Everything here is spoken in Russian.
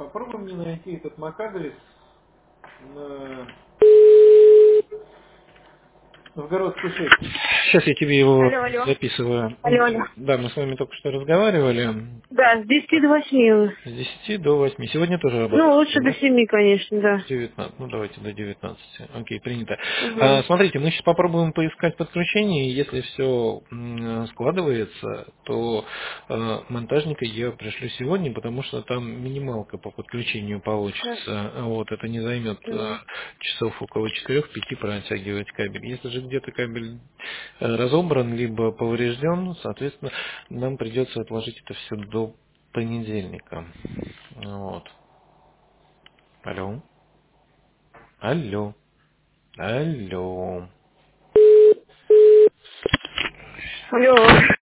Попробуй мне найти этот MAC-адрес на Новгородскую 6. Сейчас я тебе его Алло, алло. записываю. Алло, алло. Да, мы с вами только что разговаривали. Да, с 10 до 8. С 10 до 8. Сегодня тоже Ну, работаете, лучше до да? 7, конечно, да. 19. Ну, давайте до 19. Окей, принято. Угу. Смотрите, мы сейчас попробуем поискать подключение, и если все складывается, то монтажника я пришлю сегодня, потому что там минималка по подключению получится. Вот, это не займет Угу. часов около 4-5 протягивать кабель. Если же где-то кабель разобран, либо поврежден, соответственно, нам придется отложить это все до понедельника. Вот. Алло. Алло. Алло. Алло.